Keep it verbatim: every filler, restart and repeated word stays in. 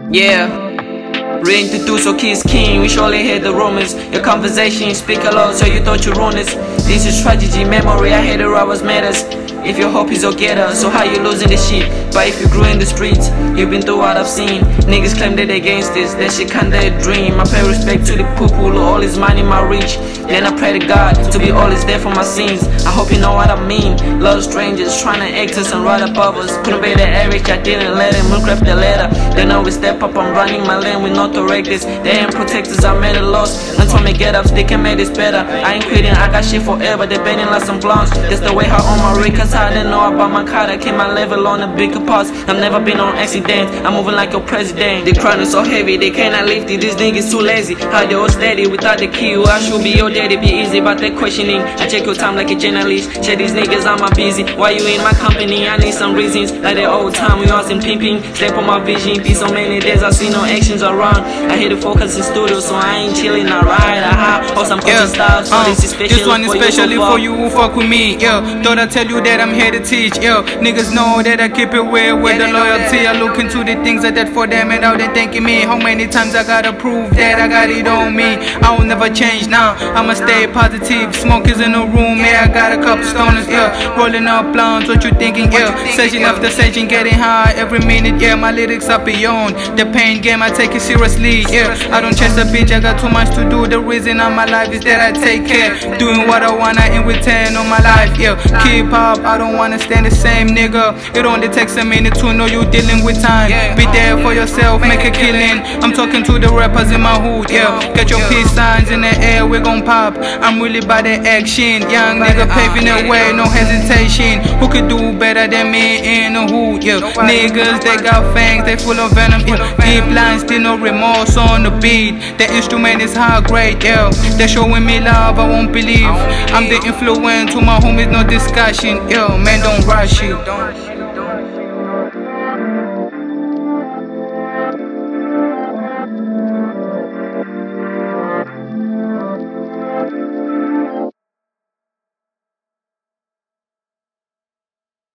Yeah. Reintroduce or Kiss King, we surely hear the rumors. Your conversation speak a lot, so you thought you ruined this. This is tragedy, memory, I hate the robbers matters. If your hope is your getter, so how you losing the shit? But if you grew in the streets, you've been through what I've seen. Niggas claim that they against this, that shit kinda a dream. I pay respect to the people, all is mine in my reach. Then I pray to God to be always there for my sins. I hope you know what I mean. Love strangers, trying to act us and right above us. Couldn't be the average, I didn't let them grab the ladder. Then I will step up, I'm running my lane with no directives. They ain't protectors, I made a loss. And told me get up, they can make this better. I ain't quitting, I got shit forever. They bending like some blondes. That's the way how on my records, I didn't know about my car. I keep my level on the bigger parts. I've never been on accident, I'm moving like a president. The crown is so heavy, they cannot lift it. These niggas too lazy. How they all steady without the key? Well, I should be your daddy, be easy about that questioning. I check your time like a journalist. Check these niggas, I'm a busy. Why you in my company? I need some reasons. Like the old time, we all some pimping. Step on my vision, be so many days, I see no actions around. I hit the focus in studio, so I ain't chilling, I ride, I hop, or some yeah. styles. So uh, this is special this one is especially for you who fuck with me, yeah. Thought I tell you that I'm here to teach, yeah. Niggas know that I keep it real with yeah, the loyalty. I look into the things I did for them and now they thanking me. How many times I gotta prove that I got it on me? I will never change now, I'ma stay positive. Smoke is in the room, yeah. I got a couple stoners, yeah. Rolling up blunts, what you thinking, yeah. Session after session, getting high every minute, yeah. My lyrics are beyond the pain game, I take it seriously, yeah. I don't chase a bitch, I got too much to do. The reason of my life is that I take care, doing what I wanna in return on my life, yeah. Keep up, I don't wanna stand the same, nigga. It only takes a minute to know you dealing with time. Be there for yourself, make a killing. I'm talking to the rappers in my hood, yeah. Get your peace signs in the air, we gon' pop. I'm really by the action, young nigga paving the way, no hesitation. Who could do better than me in the hood, yeah. Niggas, they got fangs, they full of venom, yeah. Deep lines, still no remorse on the beat. The instrument is high grade, yeah. They're showing me love, I won't believe. I'm the influence to my homies, no discussion, yeah. Man, don't rush it.